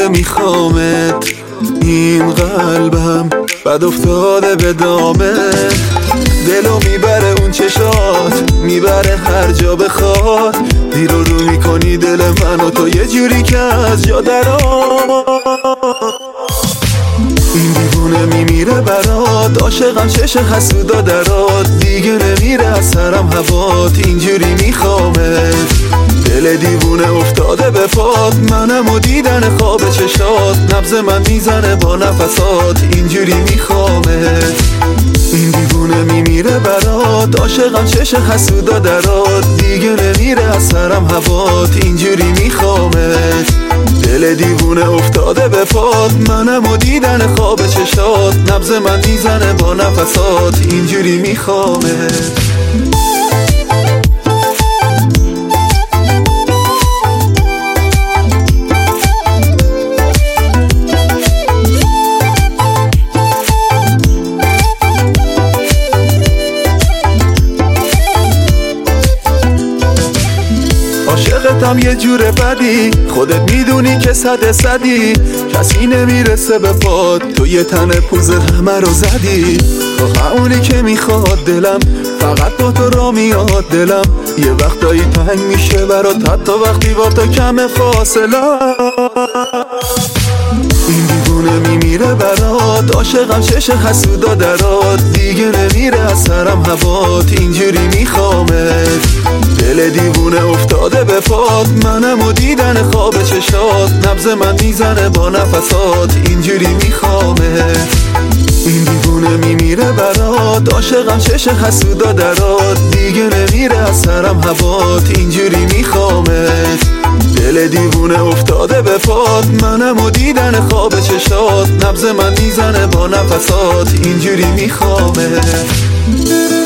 میخوامت، این قلبم بد افتاده به دامت. دلو میبره اون چشات، میبره هر جا بخواد. دیر رو میکنی دل منو تو یه جوری که از جا درآ. این دیوونه میمیره برات، عاشقم چش حسودا درات. دیگه نمیره از سرم هوات، اینجوری میخوامت. دل دیوونه افتاده به پات، منم و دیدن خواب چشات. نبض من میزنه با نفسات، اینجوری میخوامت. این دیوونه میمیره برات، عاشقم چش حسودا درات. دیگه نمیره از سرم هوات، اینجوری میخوامت. دل دیوونه افتاده به پات، منم و دیدن خواب چشات. نبض من میزنه با نفسات، اینجوری میخوامت. عاشقتم یه جور بدی، خودت میدونی که صدی. کسی نمیرسه به پات، تو یه تن پوز همه رو زدی. اونی که میخواد دلم، فقط با تو را میاد دلم. یه وقتایی تنگ میشه برات، حتی وقتی با تو کم فاصله. این دیوونه میمیره برات، عاشقم چش حسودا درات. دیگه نمیره از سرم هوات، اینجوری میخوامت. دل دیوونه افتاده به پات، منم و دیدن خواب چشات. نبض من میزنه با نفسات، اینجوری میخوامت. این دیوونه میمیره برات، عاشقم چش حسودا درات. دیگه نمیره از سرم هوات، اینجوری میخوامت. دل دیوونه افتاده به پات، منم و دیدن خواب چشات. نبض من میزنه با نفسات، اینجوری میخوامت.